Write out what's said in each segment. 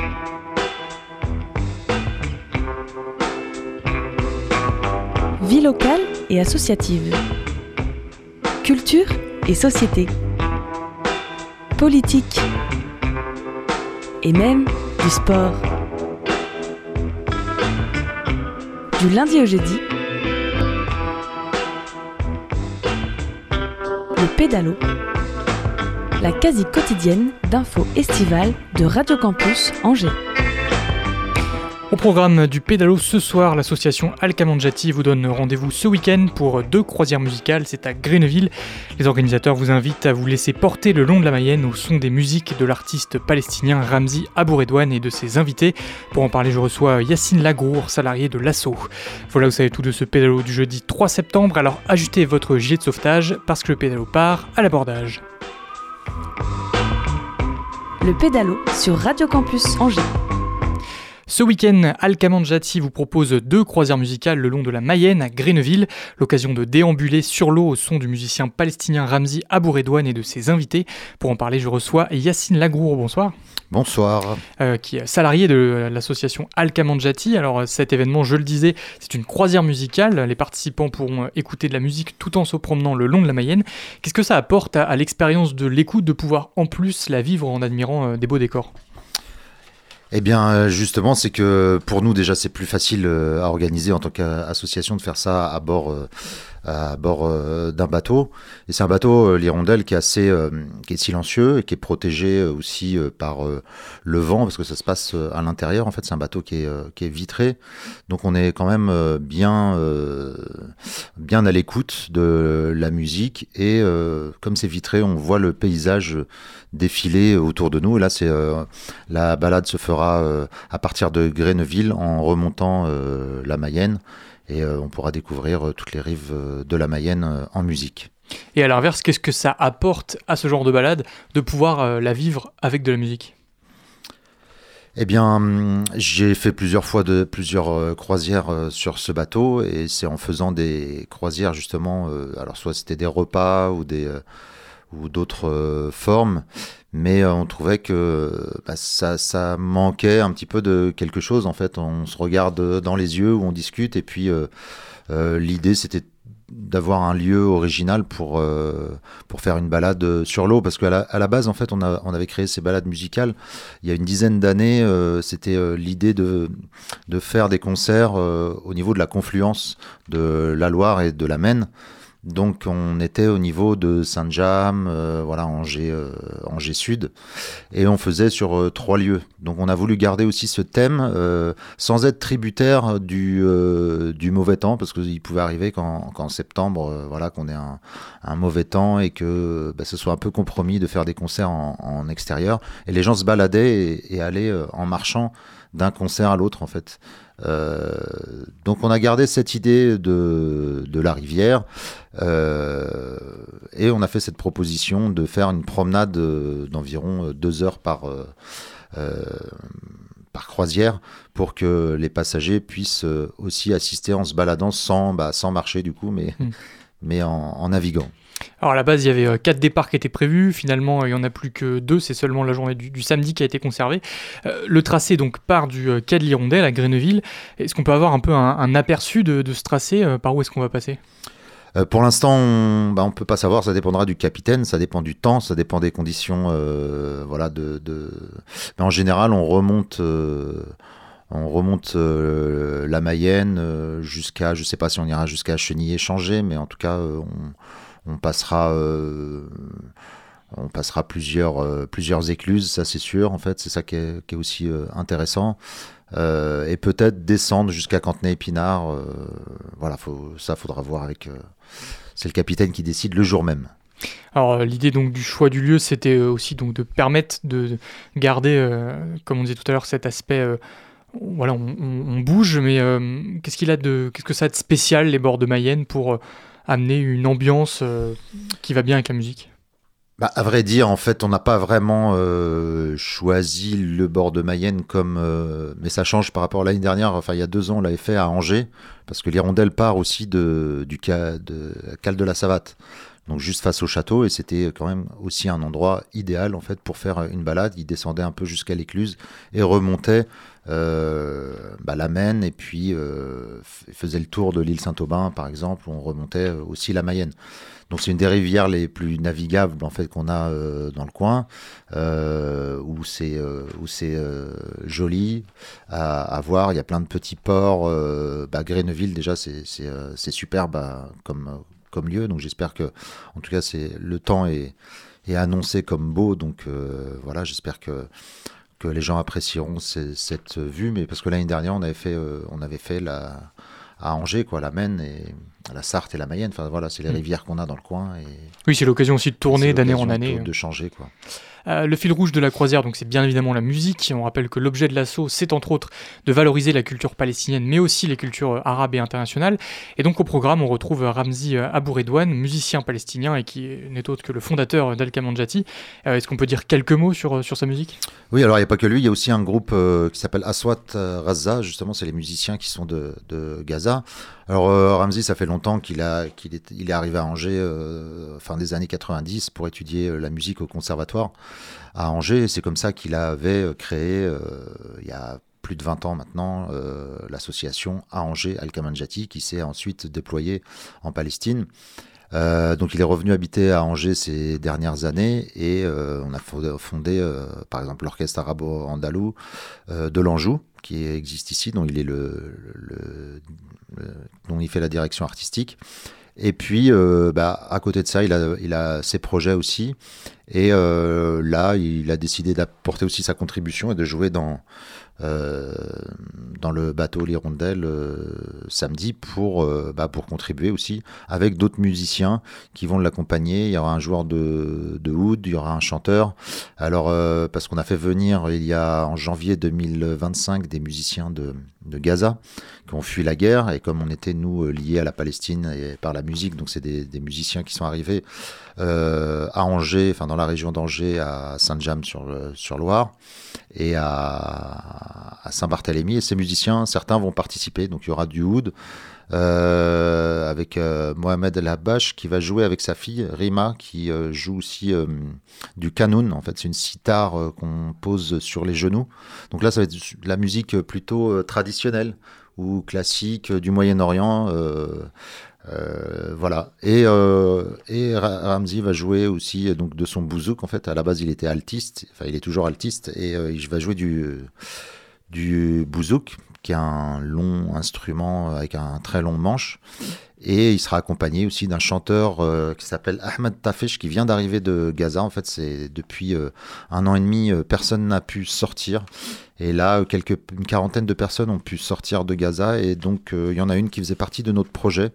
Vie locale et associative. Culture et société. Politique. Et même du sport. Du lundi au jeudi, le pédalo, la quasi quotidienne d'infos estivales de Radio Campus Angers. Au programme du pédalo ce soir, l'association Alcamandjati vous donne rendez-vous ce week-end pour 2 croisières musicales, c'est à Greneville. Les organisateurs vous invitent à vous laisser porter le long de la Mayenne au son des musiques de l'artiste palestinien Ramzi Abouredouane et de ses invités. Pour en parler, je reçois Yacine Lagrour, salarié de l'ASSO. Voilà, vous savez tout de ce pédalo du jeudi 3 septembre, alors ajustez votre gilet de sauvetage parce que le pédalo part à l'abordage. Le pédalo sur Radio Campus Angers. Ce week-end, Alcamandjati vous propose 2 croisières musicales le long de la Mayenne à Greneville, l'occasion de déambuler sur l'eau au son du musicien palestinien Ramzi Abouredouane et de ses invités. Pour en parler, je reçois Yacine Lagrour. Bonsoir. Bonsoir. Qui est salarié de l'association Alcamandjati. Alors cet événement, je le disais, c'est une croisière musicale. Les participants pourront écouter de la musique tout en se promenant le long de la Mayenne. Qu'est-ce que ça apporte à l'expérience de l'écoute de pouvoir en plus la vivre en admirant des beaux décors ? Eh bien, justement, c'est que pour nous, déjà, c'est plus facile à organiser en tant qu'association de faire ça à bord d'un bateau. Et c'est un bateau, l'Hirondelle, qui est silencieux et qui est protégé aussi par le vent, parce que ça se passe à l'intérieur. En fait, c'est un bateau qui est vitré. Donc, on est quand même bien à l'écoute de la musique. Et comme c'est vitré, on voit le paysage défiler autour de nous. Et là, la balade se fera à partir de Greneville en remontant la Mayenne. Et on pourra découvrir toutes les rives de la Mayenne en musique. Et à l'inverse, qu'est-ce que ça apporte à ce genre de balade de pouvoir la vivre avec de la musique ? Eh bien, j'ai fait plusieurs croisières sur ce bateau, et c'est en faisant des croisières justement, alors soit c'était des repas ou d'autres formes, mais on trouvait que ça manquait un petit peu de quelque chose. En fait, on se regarde dans les yeux, où on discute, et puis l'idée c'était d'avoir un lieu original pour faire une balade sur l'eau, parce qu'à la base, en fait, on avait créé ces balades musicales il y a une dizaine d'années. C'était l'idée de faire des concerts au niveau de la confluence de la Loire et de la Maine. Donc on était au niveau de Saint-James, Angers Sud, et on faisait sur 3 lieux. Donc on a voulu garder aussi ce thème sans être tributaire du mauvais temps, parce qu'il pouvait arriver qu'en septembre, qu'on ait un mauvais temps et que ce soit un peu compromis de faire des concerts en extérieur. Et les gens se baladaient et allaient en marchant d'un concert à l'autre, en fait. Donc on a gardé cette idée de la rivière, et on a fait cette proposition de faire une promenade d'environ 2 heures par croisière, pour que les passagers puissent aussi assister en se baladant sans marcher du coup, mais en naviguant. Alors à la base, il y avait 4 départs qui étaient prévus. Finalement, il n'y en a plus que 2. C'est seulement la journée du samedi qui a été conservée. Le tracé donc part du quai de l'Hirondelle à Greneville. Est-ce qu'on peut avoir un peu un aperçu de ce tracé ? Par où est-ce qu'on va passer ? Pour l'instant, on peut pas savoir. Ça dépendra du capitaine, ça dépend du temps, ça dépend des conditions. Mais en général, on remonte la Mayenne jusqu'à, je sais pas si on ira jusqu'à Chenilly-Échanger, mais en tout cas, on passera plusieurs écluses, ça c'est sûr. En fait, c'est ça qui est aussi intéressant. Et peut-être descendre jusqu'à Cantenay-Épinard. Faudra voir avec. C'est le capitaine qui décide le jour même. Alors l'idée donc du choix du lieu, c'était aussi donc de permettre de garder, comme on disait tout à l'heure, cet aspect. On bouge, mais qu'est-ce que ça a de spécial, les bords de Mayenne, pour amener une ambiance qui va bien avec la musique ? À vrai dire, en fait, on n'a pas vraiment choisi le bord de Mayenne mais ça change par rapport à l'année dernière. Enfin, il y a 2 ans, on l'avait fait à Angers, parce que l'Hirondelle part aussi du cale de la Savate. donc juste face au château, et c'était quand même aussi un endroit idéal en fait pour faire une balade. Il descendait un peu jusqu'à l'écluse et remontait la Maine, et puis faisait le tour de l'île Saint-Aubin par exemple, où on remontait aussi la Mayenne. Donc c'est une des rivières les plus navigables en fait qu'on a dans le coin, où c'est joli à voir. Il y a plein de petits ports. Gréneville déjà c'est superbe comme lieu. Donc j'espère que, en tout cas, le temps est annoncé comme beau. Donc voilà, j'espère que les gens apprécieront cette vue. Mais parce que l'année dernière on avait fait à Angers, la Maine et la Sarthe et la Mayenne. Enfin voilà, c'est les rivières qu'on a dans le coin. Et oui, c'est l'occasion aussi de tourner d'année en année. De changer, quoi. Le fil rouge de la croisière, donc, c'est bien évidemment la musique. On rappelle que l'objet de l'assaut, c'est entre autres de valoriser la culture palestinienne, mais aussi les cultures arabes et internationales. Et donc au programme, on retrouve Ramzi Abouredouane, musicien palestinien et qui n'est autre que le fondateur d'Al-Kamanjati. Est-ce qu'on peut dire quelques mots sur sa musique ? Oui, alors il n'y a pas que lui, il y a aussi un groupe qui s'appelle Aswat Raza, justement, c'est les musiciens qui sont de Gaza. Alors Ramzi, ça fait longtemps qu'il est arrivé à Angers, fin des années 90, pour étudier la musique au conservatoire à Angers. Et c'est comme ça qu'il avait créé, il y a plus de 20 ans maintenant, l'association à Angers Al-Kamanjati, qui s'est ensuite déployée en Palestine. Donc il est revenu habiter à Angers ces dernières années, et on a fondé par exemple l'orchestre arabo-andalou de l'Anjou, qui existe ici, dont il est dont il fait la direction artistique. Et puis à côté de ça, il a ses projets aussi, et là il a décidé d'apporter aussi sa contribution et de jouer dans le bateau l'Hirondelle samedi pour contribuer aussi avec d'autres musiciens qui vont l'accompagner. Il y aura un joueur de oud, il y aura un chanteur. Alors parce qu'on a fait venir en janvier 2025 des musiciens de Gaza qui ont fui la guerre, et comme on était nous liés à la Palestine et par la musique, donc c'est des musiciens qui sont arrivés à Angers, enfin dans la région d'Angers, à Saint-James-sur-Loire et à Saint-Barthélemy. Et ces musiciens, certains vont participer. Donc il y aura du oud avec Mohamed El Habbash qui va jouer avec sa fille Rima, qui joue aussi du kanoun. En fait, c'est une sitar qu'on pose sur les genoux. Donc là, ça va être de la musique plutôt traditionnelle ou classique du Moyen-Orient. Voilà. Et Ramzi va jouer aussi donc de son bouzouk. En fait, à la base, il était altiste. Enfin, il est toujours altiste, et il va jouer du bouzouk, qui est un long instrument avec un très long manche. Et il sera accompagné aussi d'un chanteur qui s'appelle Ahmed Tafesh, qui vient d'arriver de Gaza. En fait, c'est depuis 1 an et demi, personne n'a pu sortir. Et là, une quarantaine de personnes ont pu sortir de Gaza. Et donc, il y en a une qui faisait partie de notre projet,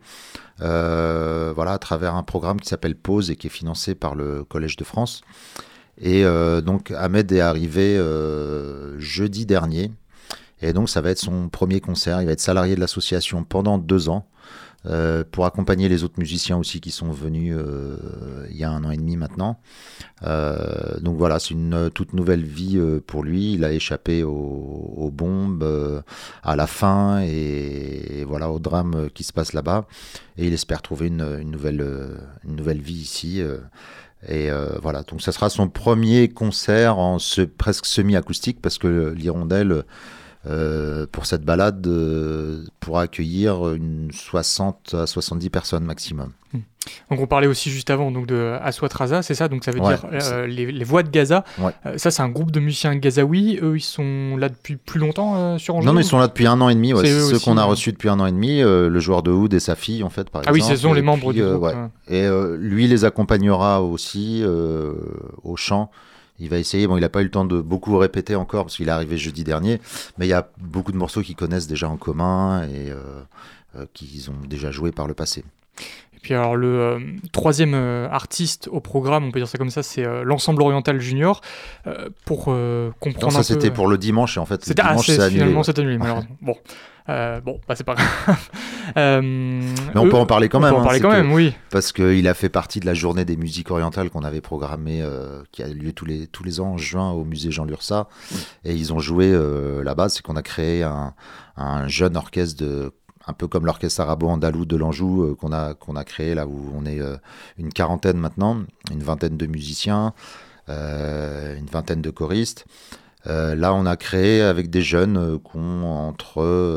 à travers un programme qui s'appelle Pause et qui est financé par le Collège de France. Et donc, Ahmed est arrivé jeudi dernier. Et donc, ça va être son premier concert. Il va être salarié de l'association pendant 2 ans. Pour accompagner les autres musiciens aussi qui sont venus il y a 1 an et demi maintenant. Donc voilà, c'est une toute nouvelle vie pour lui. Il a échappé aux bombes à la faim et voilà, au drame qui se passe là-bas. Et il espère trouver une nouvelle vie ici. Et voilà, donc ça sera son premier concert presque semi-acoustique, parce que l'Hirondelle, pour cette balade, pourra accueillir 60 à 70 personnes maximum. Donc on parlait aussi juste avant donc de Aswat Raza, c'est ça, donc ça veut dire les Voix de Gaza. Ouais. Ça, c'est un groupe de musiciens gazaouis. Eux, ils sont là depuis plus longtemps sur Angers. Non, ils sont là depuis 1 an et demi. Ouais. C'est ceux aussi, qu'on a reçus depuis 1 an et demi. Le joueur de oud et sa fille, en fait, par exemple. Ah oui, ce sont les membres du groupe. Ouais. Et lui les accompagnera aussi au chant. Il va essayer, il n'a pas eu le temps de beaucoup répéter encore parce qu'il est arrivé jeudi dernier, mais il y a beaucoup de morceaux qu'ils connaissent déjà en commun et qu'ils ont déjà joué par le passé. Et puis alors le troisième artiste au programme, on peut dire ça comme ça, c'est l'Ensemble Oriental Junior. Pour comprendre ça, c'était pour le dimanche, et en fait, le dimanche, c'est annulé. Finalement, c'est annulé, malheureusement. Bon. C'est pas grave. Mais on peut en parler quand même. On peut en parler quand même, oui. Parce qu'il a fait partie de la journée des musiques orientales qu'on avait programmée, qui a lieu tous les ans en juin au musée Jean Lursa. Et ils ont joué là-bas. C'est qu'on a créé un jeune orchestre un peu comme l'orchestre arabo-andalou de l'Anjou qu'on a créé là où on est une quarantaine maintenant, une vingtaine de musiciens, une vingtaine de choristes. Là, on a créé avec des jeunes qui ont entre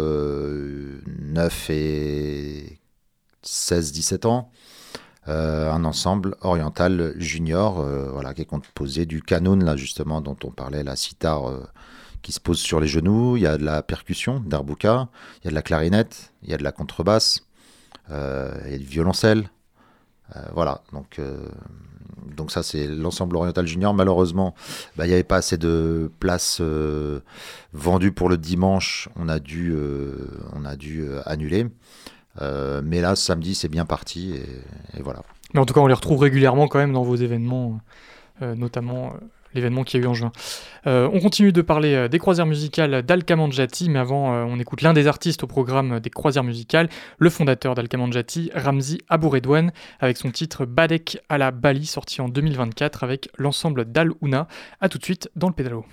9 et 16-17 ans, un ensemble oriental junior voilà, qui est composé du qanun, là, justement, dont on parlait, la sitar qui se pose sur les genoux. Il y a de la percussion, d'arbouka, il y a de la clarinette, il y a de la contrebasse, il y a du violoncelle. Voilà, donc ça c'est l'ensemble oriental junior. Malheureusement, il n'y avait pas assez de places vendues pour le dimanche. On a dû annuler. Mais là, samedi, c'est bien parti et voilà. Mais en tout cas, on les retrouve régulièrement quand même dans vos événements, notamment l'événement qu'il y a eu en juin. On continue de parler des croisières musicales d'Al-Kamanjati, mais avant, on écoute l'un des artistes au programme des croisières musicales, le fondateur d'Al-Kamanjati, Ramzi Abouredouane, avec son titre Badek à la Bali, sorti en 2024 avec l'ensemble d'Al-Ouna. A tout de suite dans le pédalo.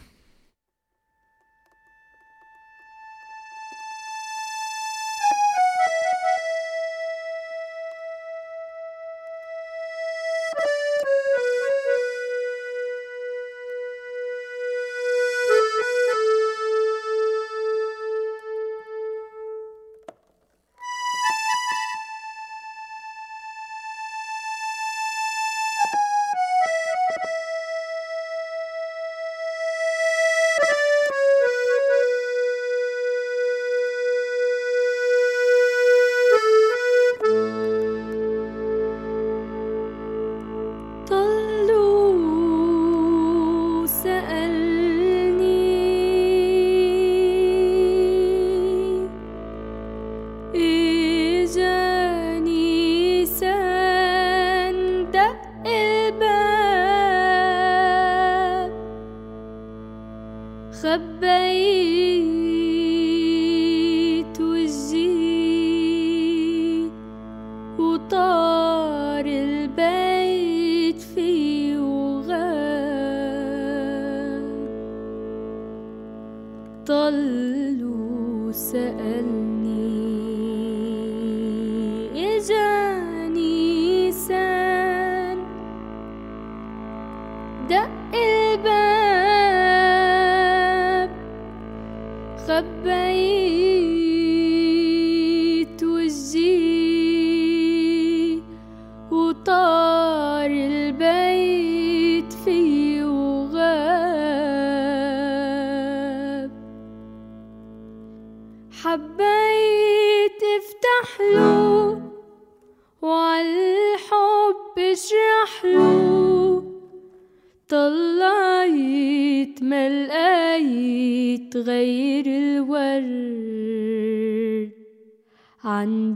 خبيت وجهي وطار البيت فيه وغاب طل وسألني إجاني سان دق الباب خبيت وجهي وطار البيت فيه وغاب حبيت افتح له وعالحب اشرح له طلعت ما لقيت غير الورد عند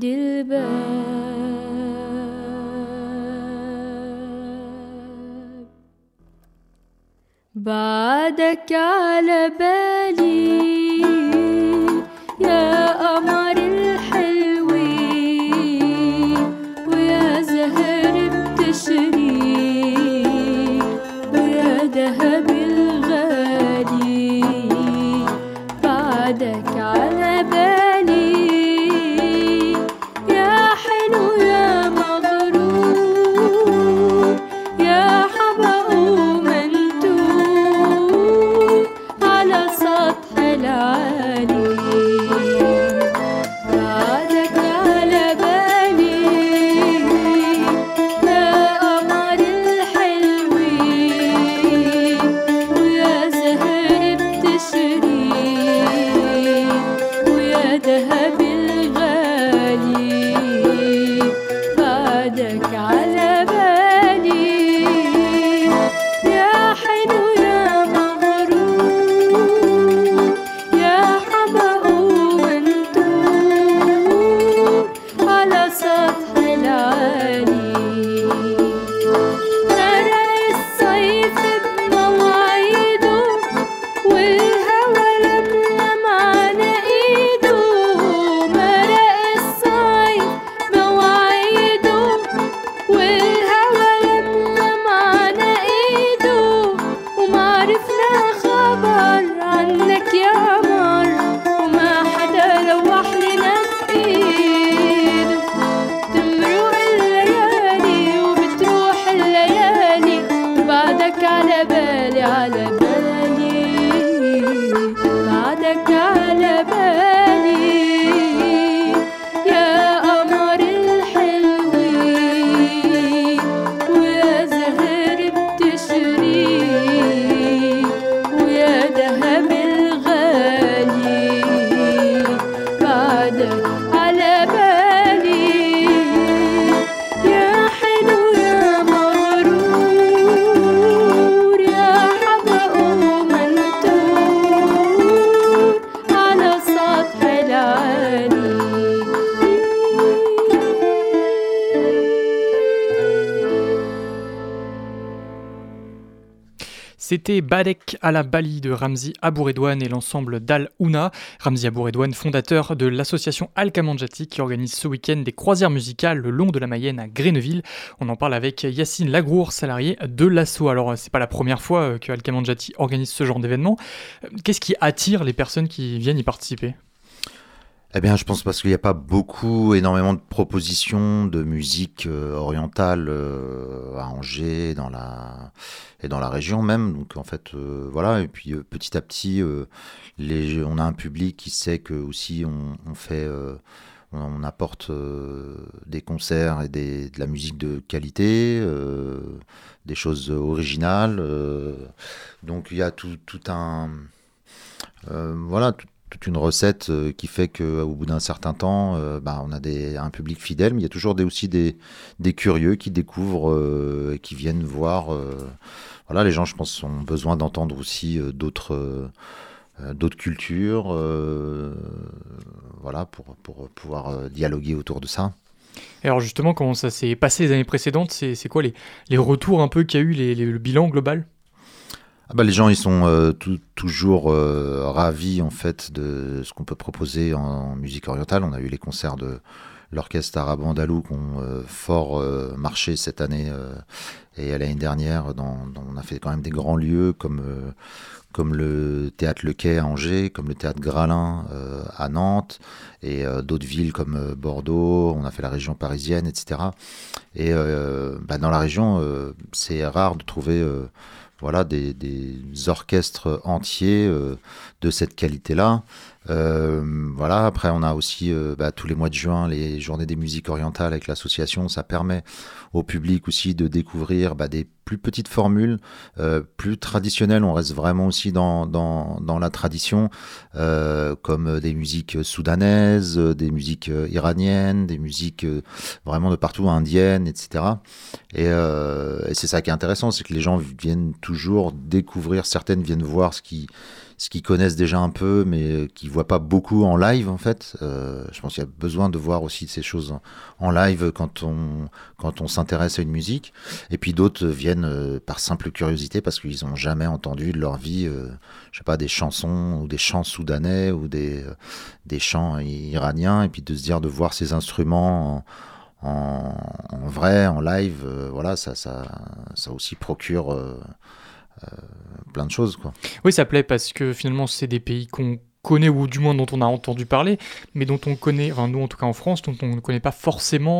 الباب بعدك على بالي يا قمر الحلوين ويا زهر بتشري ويا دهب الغالي بعدك على بالي يا حلو يا مغرور يا حبق ومنتور على سطح العالي بعدك على بالي يا قمر الحلوين ويا زهر بتشري ويا دهب الغالي بعدك على بالي يا حلو يا مغرور يا حبق ومنتور على سطح العالي غرق الصيف بمواعيده والهوى لملم على ايده C'était Badek à la Bali de Ramzi Abouredouane et l'ensemble d'Al Ouna. Ramzi Abouredouane, fondateur de l'association Al-Kamanjati qui organise ce week-end des croisières musicales le long de la Mayenne à Gréneville. On en parle avec Yacine Lagrour, salarié de l'asso. Alors c'est pas la première fois que Al-Kamanjati organise ce genre d'événement. Qu'est-ce qui attire les personnes qui viennent y participer ? Eh bien, je pense parce qu'il n'y a pas énormément de propositions de musique orientale à Angers et dans la région même. Donc, en fait, voilà. Et puis, petit à petit, on a un public qui sait que aussi on apporte des concerts et de la musique de qualité, des choses originales. Donc, il y a tout un... toute une recette qui fait qu'au bout d'un certain temps, on a un public fidèle, mais il y a toujours aussi des curieux qui découvrent et qui viennent voir. Voilà, les gens, je pense, ont besoin d'entendre aussi d'autres cultures, voilà, pour pouvoir dialoguer autour de ça. Et alors justement, comment ça s'est passé les années précédentes ? C'est quoi les retours un peu qu'il y a eu, le bilan global ? Les gens, ils sont toujours ravis en fait de ce qu'on peut proposer en musique orientale. On a eu les concerts de l'orchestre arabe andalou qui ont fort marché cette année et l'année dernière. On a fait quand même des grands lieux comme le théâtre Le Quai à Angers, comme le théâtre Gralin à Nantes et d'autres villes comme Bordeaux. On a fait la région parisienne, etc. Et dans la région, c'est rare de trouver des orchestres entiers de cette qualité-là. Après, on a aussi tous les mois de juin les journées des musiques orientales avec l'association. Ça permet au public aussi de découvrir des plus petites formules, plus traditionnelles. On reste vraiment aussi dans la tradition, comme des musiques soudanaises, des musiques iraniennes, des musiques vraiment de partout, indiennes, etc. Et c'est ça qui est intéressant, c'est que les gens viennent toujours découvrir, certaines viennent voir ce qu'ils connaissent déjà un peu, mais qui ne voient pas beaucoup en live, en fait. Je pense qu'il y a besoin de voir aussi ces choses en live quand on s'intéresse à une musique. Et puis d'autres viennent par simple curiosité, parce qu'ils n'ont jamais entendu de leur vie, des chansons ou des chants soudanais ou des chants iraniens, et puis de se dire, de voir ces instruments en vrai, en live, ça aussi procure... plein de choses, quoi. Oui, ça plaît parce que finalement c'est des pays qu'on connaît, ou du moins dont on a entendu parler, mais dont on connaît, nous en tout cas en France, dont on ne connaît pas forcément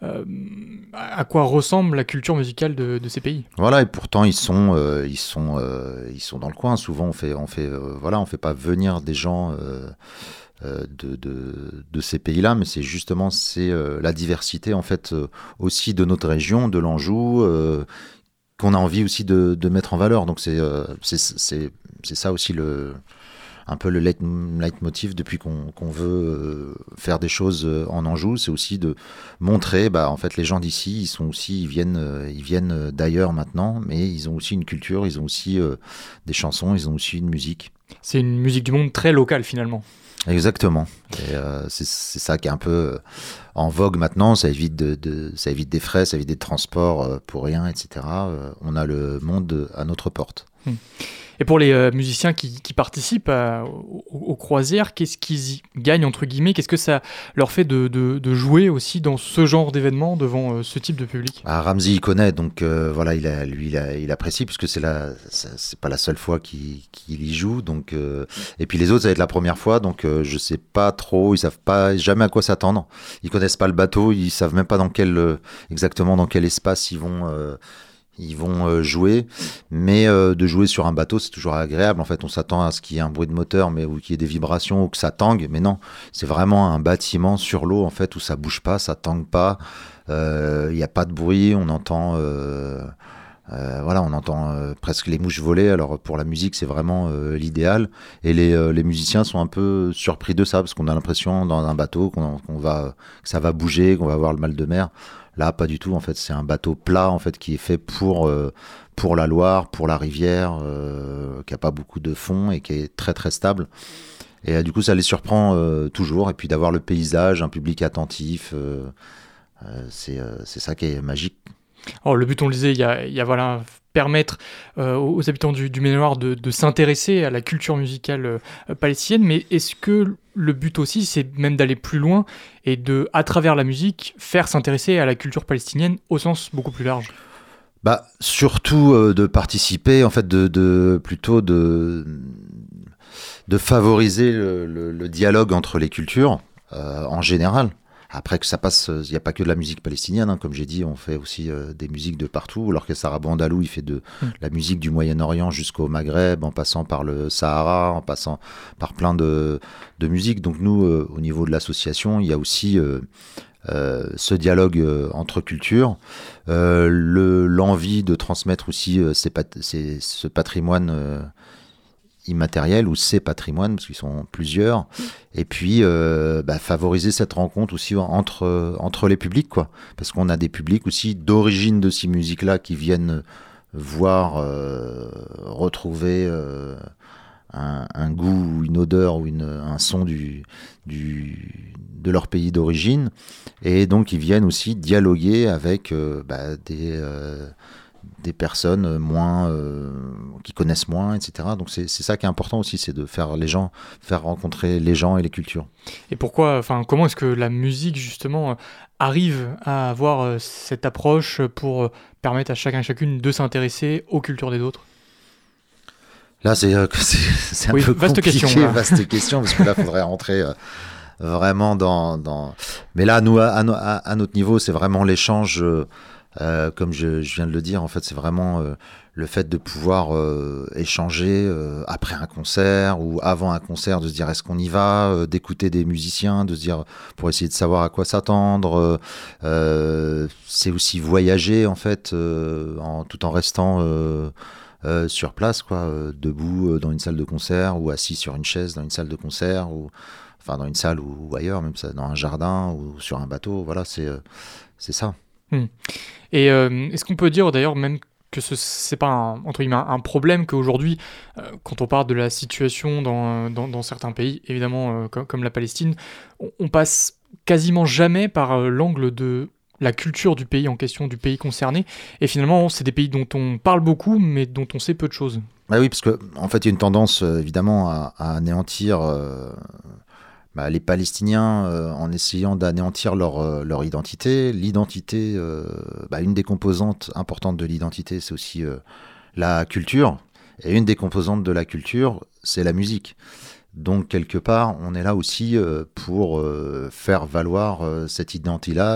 à quoi ressemble la culture musicale de ces pays. Voilà, et pourtant ils sont dans le coin. Souvent on fait pas venir des gens de ces pays-là, mais c'est justement la diversité en fait aussi de notre région, de l'Anjou, qu'on a envie aussi de mettre en valeur. Donc c'est ça aussi un peu le leitmotiv depuis qu'on veut faire des choses en Anjou, c'est aussi de montrer, en fait, les gens d'ici, ils viennent d'ailleurs maintenant, mais ils ont aussi une culture, ils ont aussi des chansons, ils ont aussi une musique. C'est une musique du monde très locale finalement. Exactement. Et c'est ça qui est un peu en vogue maintenant. Ça évite des frais, ça évite des transports pour rien, etc. On a le monde à notre porte. Et pour les musiciens qui participent aux croisières, qu'est-ce qu'ils y gagnent, entre guillemets ? Qu'est-ce que ça leur fait de jouer aussi dans ce genre d'événement devant ce type de public ? Ramzi, il connaît, donc il apprécie, puisque c'est pas la seule fois qu'il y joue. Donc, et puis les autres, ça va être la première fois, donc je sais pas trop, ils savent pas jamais à quoi s'attendre. Ils connaissent pas le bateau, ils savent même pas exactement dans quel espace ils vont jouer, mais de jouer sur un bateau, c'est toujours agréable. En fait, on s'attend à ce qu'il y ait un bruit de moteur, ou qu'il y ait des vibrations, ou que ça tangue, mais non, c'est vraiment un bâtiment sur l'eau, en fait, où ça bouge pas, ça tangue pas, il n'y a pas de bruit, on entend... on entend presque les mouches voler. Alors pour la musique, c'est vraiment l'idéal. Et les musiciens sont un peu surpris de ça, parce qu'on a l'impression dans un bateau que ça va bouger, qu'on va avoir le mal de mer. Là, pas du tout. En fait, c'est un bateau plat en fait qui est fait pour la Loire, pour la rivière, qui a pas beaucoup de fond et qui est très très stable. Et du coup, ça les surprend toujours. Et puis d'avoir le paysage, un public attentif, c'est ça qui est magique. Alors le but, on le disait, il y a permettre aux habitants du Maine-et-Loire de s'intéresser à la culture musicale palestinienne, mais est-ce que le but aussi, c'est même d'aller plus loin et de, à travers la musique, faire s'intéresser à la culture palestinienne au sens beaucoup plus large? Bah, surtout de participer, en fait, plutôt de favoriser le dialogue entre les cultures en général. Après que ça passe, il n'y a pas que de la musique palestinienne, hein, comme j'ai dit, on fait aussi des musiques de partout. L'orchestre arabe andalou, il fait de la musique du Moyen-Orient jusqu'au Maghreb, en passant par le Sahara, en passant par plein de musiques. Donc nous, au niveau de l'association, il y a aussi ce dialogue entre cultures, l'envie de transmettre aussi ce patrimoine immatériel ou ces patrimoines, parce qu'ils sont plusieurs, et puis favoriser cette rencontre aussi entre les publics, quoi, parce qu'on a des publics aussi d'origine de ces musiques-là qui viennent voir, retrouver un goût ou une odeur ou un son de leur pays d'origine, et donc ils viennent aussi dialoguer avec des personnes qui connaissent moins, etc. Donc c'est ça qui est important aussi, c'est de faire rencontrer les gens et les cultures. Et comment est-ce que la musique justement arrive à avoir cette approche pour permettre à chacun et chacune de s'intéresser aux cultures des autres? Là, c'est un peu vaste compliqué, vaste question, parce que là, il faudrait rentrer vraiment dans... Mais là, nous, à notre niveau, c'est vraiment l'échange, comme je viens de le dire, en fait, c'est vraiment le fait de pouvoir échanger après un concert ou avant un concert, de se dire est-ce qu'on y va, d'écouter des musiciens, de se dire pour essayer de savoir à quoi s'attendre. C'est aussi voyager, en fait, tout en restant... sur place, quoi, debout dans une salle de concert ou assis sur une chaise dans une salle de concert, ou enfin dans une salle ou ailleurs, même ça, dans un jardin ou sur un bateau. Voilà, c'est ça. Et est-ce qu'on peut dire d'ailleurs même que c'est pas entre guillemets un problème qu'aujourd'hui, quand on parle de la situation dans certains pays, évidemment comme la Palestine, on passe quasiment jamais par l'angle de la culture du pays en question, du pays concerné, et finalement c'est des pays dont on parle beaucoup mais dont on sait peu de choses. Bah oui, parce que en fait il y a une tendance évidemment à anéantir les Palestiniens en essayant d'anéantir leur identité. L'identité, une des composantes importantes de l'identité, c'est aussi la culture, et une des composantes de la culture, c'est la musique. Donc, quelque part, on est là aussi pour faire valoir cette identité-là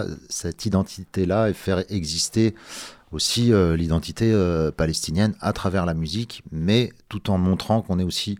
et faire exister aussi l'identité palestinienne à travers la musique, mais tout en montrant qu'on est aussi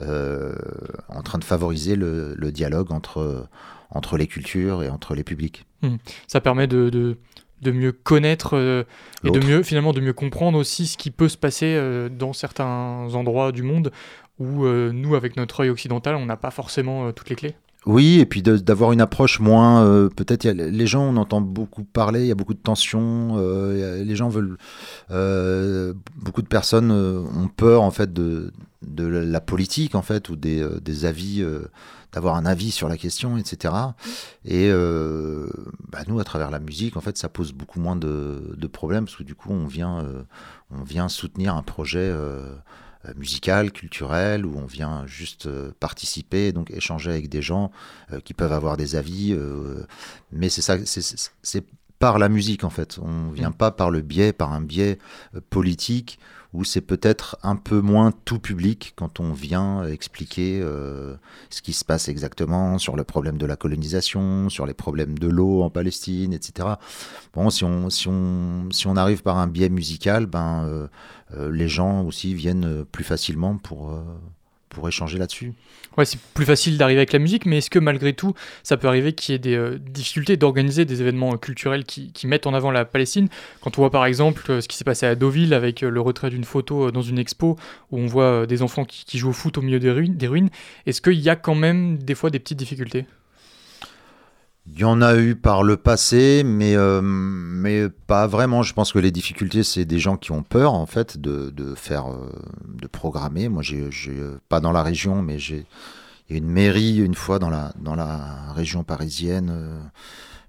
en train de favoriser le dialogue entre les cultures et entre les publics. Ça permet de mieux connaître et de mieux comprendre aussi ce qui peut se passer dans certains endroits du monde où nous, avec notre œil occidental, on n'a pas forcément toutes les clés. Oui, et puis d'avoir une approche moins... peut-être, les gens, on entend beaucoup parler, il y a beaucoup de tensions, les gens veulent... beaucoup de personnes ont peur, en fait, de la politique, en fait, ou des avis... d'avoir un avis sur la question, etc. Et nous, à travers la musique, en fait, ça pose beaucoup moins de problèmes, parce que du coup, on vient soutenir un projet musical, culturel, où on vient juste participer, donc échanger avec des gens qui peuvent avoir des avis. Mais c'est ça, c'est par la musique, en fait. On vient pas par un biais politique, où c'est peut-être un peu moins tout public quand on vient expliquer ce qui se passe exactement sur le problème de la colonisation, sur les problèmes de l'eau en Palestine, etc. Bon, si on arrive par un biais musical, les gens aussi viennent plus facilement pour échanger là-dessus. Ouais, c'est plus facile d'arriver avec la musique, mais est-ce que malgré tout, ça peut arriver qu'il y ait des difficultés d'organiser des événements culturels qui mettent en avant la Palestine? Quand on voit par exemple ce qui s'est passé à Deauville avec le retrait d'une photo dans une expo où on voit des enfants qui jouent au foot au milieu des ruines, est-ce qu'il y a quand même des fois des petites difficultés? Il y en a eu par le passé, mais pas vraiment. Je pense que les difficultés, c'est des gens qui ont peur, en fait, de programmer. Moi, j'ai pas dans la région, mais il y a une mairie, une fois, dans la région parisienne, il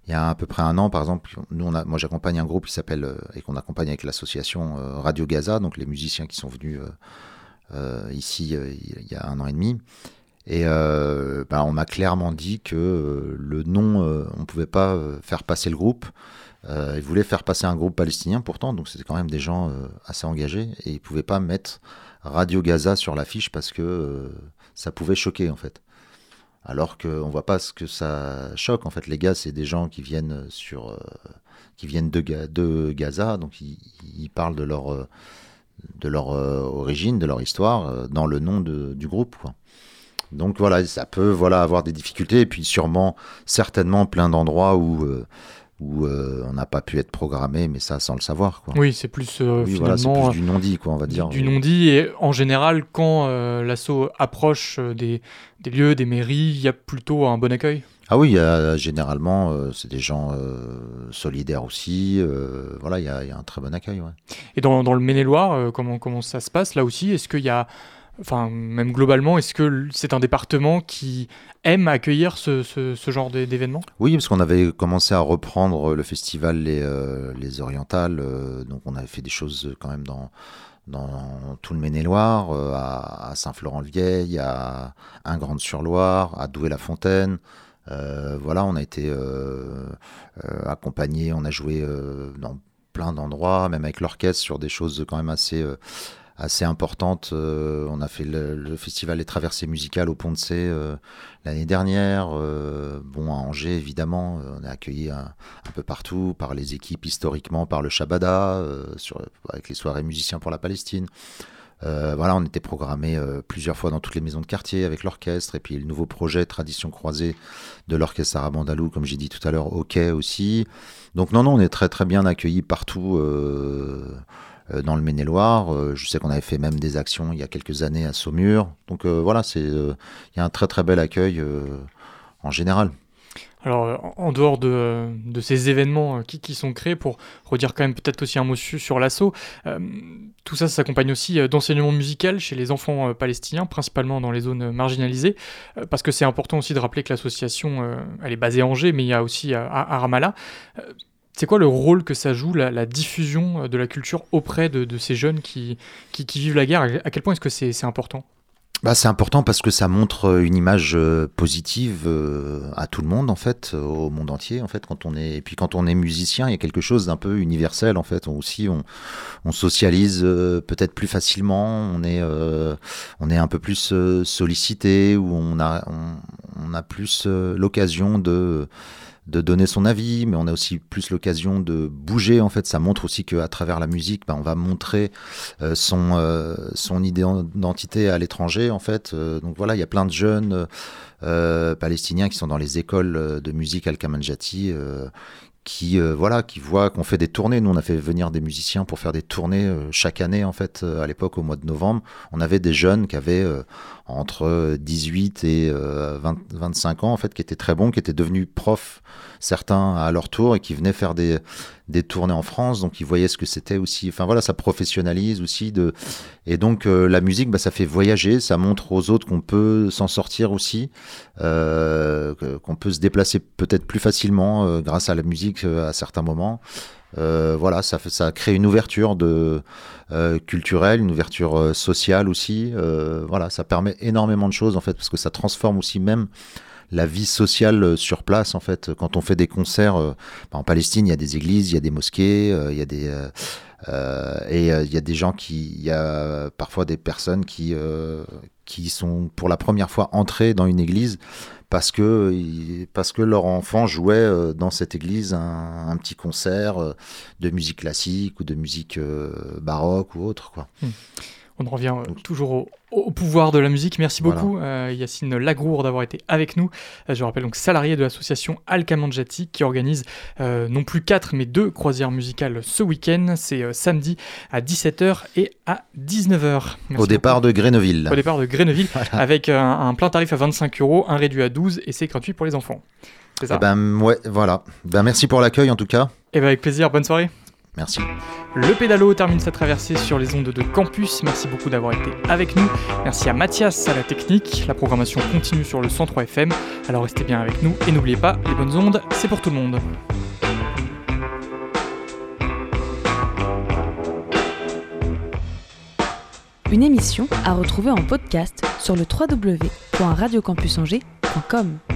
il y a à peu près un an, par exemple, moi j'accompagne un groupe qui s'appelle, et qu'on accompagne avec l'association Radio Gaza, donc les musiciens qui sont venus ici il y a 1 an et demi. Et on m'a clairement dit que le nom, on ne pouvait pas faire passer le groupe. Ils voulaient faire passer un groupe palestinien pourtant, donc c'était quand même des gens assez engagés, et ils ne pouvaient pas mettre Radio Gaza sur l'affiche parce que ça pouvait choquer en fait. Alors qu'on ne voit pas ce que ça choque. En fait, les gars, c'est des gens qui viennent de Gaza, donc ils parlent de leur origine, de leur histoire, dans le nom du groupe, quoi. Donc voilà, ça peut avoir des difficultés, et puis certainement plein d'endroits où on n'a pas pu être programmé, mais ça sans le savoir, quoi. Oui, c'est plus Oui, voilà, c'est finalement plus du non-dit, quoi, on va dire. du non-dit. Et en général, quand l'asso approche des lieux, des mairies, il y a plutôt un bon accueil. Ah oui, généralement, c'est des gens solidaires aussi. Voilà, il y a un très bon accueil, ouais. Et dans le Maine-et-Loire, comment ça se passe là aussi? Est-ce qu'il y a, enfin, même globalement, est-ce que c'est un département qui aime accueillir ce genre d'événements? Oui, parce qu'on avait commencé à reprendre le festival Les Orientales, donc on avait fait des choses quand même dans tout le Maine-et-Loire, à Saint-Florent-le-Vieil, à Ingrandes-sur-Loire, à Douai-la-Fontaine. Voilà, on a été accompagnés, on a joué dans plein d'endroits, même avec l'orchestre, sur des choses quand même assez importante. On a fait le festival des traversées musicales au Pont de Cé l'année dernière. À Angers, évidemment, on est accueilli un peu partout par les équipes, historiquement, par le Shabada, avec les soirées musiciens pour la Palestine. Voilà, on était programmé plusieurs fois dans toutes les maisons de quartier avec l'orchestre, et puis le nouveau projet Tradition croisée de l'orchestre arabe andalou, comme j'ai dit tout à l'heure, au Quai aussi. Donc non, on est très très bien accueillis partout dans le Maine-et-Loire. Je sais qu'on avait fait même des actions il y a quelques années à Saumur. Donc voilà, il y a un très très bel accueil en général. Alors, en dehors de ces événements qui sont créés, pour redire quand même peut-être aussi un mot sur l'asso, tout ça s'accompagne aussi d'enseignement musical chez les enfants palestiniens, principalement dans les zones marginalisées, parce que c'est important aussi de rappeler que l'association, elle est basée à Angers, mais il y a aussi à Ramallah. C'est quoi le rôle que ça joue, la diffusion de la culture auprès de ces jeunes qui vivent la guerre? À quel point est-ce que c'est important? C'est important parce que ça montre une image positive à tout le monde, en fait, au monde entier, en fait. Et puis quand on est musicien, il y a quelque chose d'un peu universel, en fait. On socialise peut-être plus facilement, on est un peu plus sollicité, ou on a plus l'occasion de donner son avis, mais on a aussi plus l'occasion de bouger. En fait, ça montre aussi qu'à travers la musique, on va montrer son identité à l'étranger, en fait. Donc voilà, il y a plein de jeunes palestiniens qui sont dans les écoles de musique Al-Kamanjati, qui voient qu'on fait des tournées. Nous, on a fait venir des musiciens pour faire des tournées chaque année, en fait. À l'époque, au mois de novembre, on avait des jeunes qui avaient entre 18 et 25 ans, en fait, qui étaient très bons, qui étaient devenus profs, certains à leur tour, et qui venaient faire des tournées en France. Donc ils voyaient ce que c'était aussi. Enfin voilà, ça professionnalise aussi. Et donc la musique, ça fait voyager, ça montre aux autres qu'on peut s'en sortir aussi, qu'on peut se déplacer peut-être plus facilement grâce à la musique à certains moments. Voilà, ça crée une ouverture culturelle, une ouverture sociale aussi. Voilà, ça permet énormément de choses, en fait, parce que ça transforme aussi même la vie sociale sur place, en fait. Quand on fait des concerts, en Palestine, il y a des églises, il y a des mosquées, il y a des et il y a des gens il y a parfois des personnes qui sont pour la première fois entrées dans une église parce que leur enfant jouait dans cette église un petit concert de musique classique ou de musique baroque ou autre, quoi. On en revient toujours au pouvoir de la musique. Merci beaucoup, Yacine Lagrour, d'avoir été avec nous. Je rappelle donc salarié de l'association Al-Kamanjati, qui organise non plus 4 mais 2 croisières musicales ce week-end. C'est samedi à 17h et à 19h. Au départ de Greneville. Au départ de Greneville, voilà. Avec un plein tarif à 25 €, un réduit à 12, et c'est gratuit pour les enfants. C'est ça ? Ouais, voilà. Merci pour l'accueil en tout cas. Et avec plaisir, bonne soirée. Merci. Le pédalo termine sa traversée sur les ondes de campus. Merci beaucoup d'avoir été avec nous. Merci à Mathias à la technique. La programmation continue sur le 103 FM. Alors restez bien avec nous et n'oubliez pas, les bonnes ondes, c'est pour tout le monde. Une émission à retrouver en podcast sur le www.radiocampusangers.com.